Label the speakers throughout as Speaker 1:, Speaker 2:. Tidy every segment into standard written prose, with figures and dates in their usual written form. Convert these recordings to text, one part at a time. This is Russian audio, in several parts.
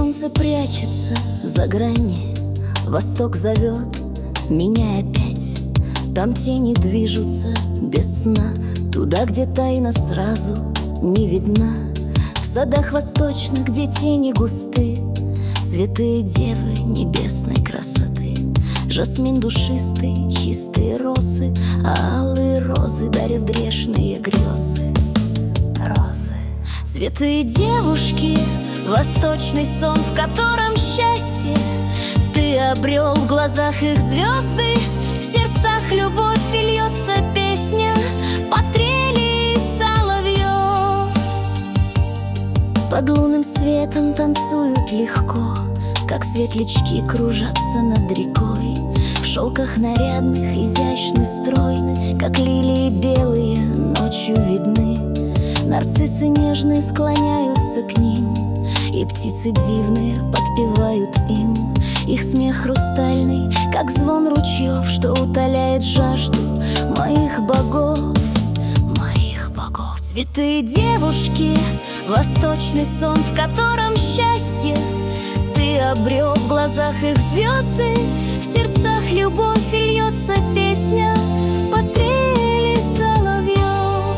Speaker 1: солнце прячется за грани, восток зовет меня опять. Там тени движутся без сна, туда, где тайна сразу не видна. В садах восточных, где тени густы, цветы девы небесной красоты. Жасмин душистый, чистые росы, а алые розы дарят грешные грезы. Розы, цветы девушки, восточный сон, в котором счастье ты обрел. В глазах их звезды, в сердцах любовь, и льется песня по трели соловьев. Под лунным светом танцуют легко, как светлячки кружатся над рекой. В шелках нарядных, изящны, стройны, как лилии белые ночью видны. Нарциссы нежные склоняются к ним, и птицы дивные подпевают им. Их смех хрустальный, как звон ручьев, что утоляет жажду моих богов, моих богов. Цветы девушки, восточный сон, в котором счастье ты обрел. В глазах их звезды, в сердцах любовь, и льется песня по трели соловьев.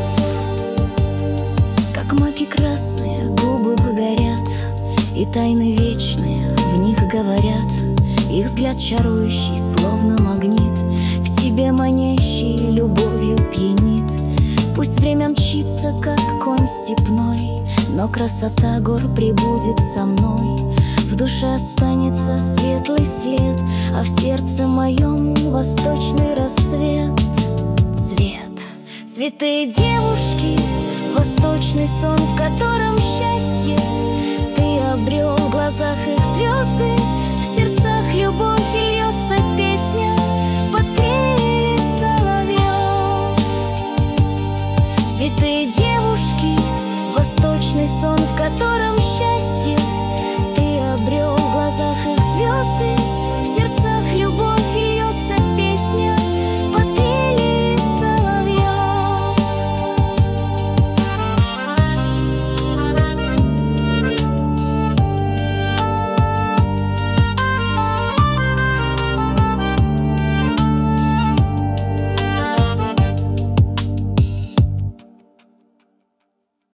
Speaker 1: Как маки красные губы горят, и тайны вечные в них говорят. Их взгляд чарующий, словно магнит, к себе манящий, любовью пьянит. Пусть время мчится, как конь степной, но красота гор пребудет со мной. В душе останется светлый след, а в сердце моем восточный рассвет. Цвет, цветы девушки, восточный сон, в котором счастье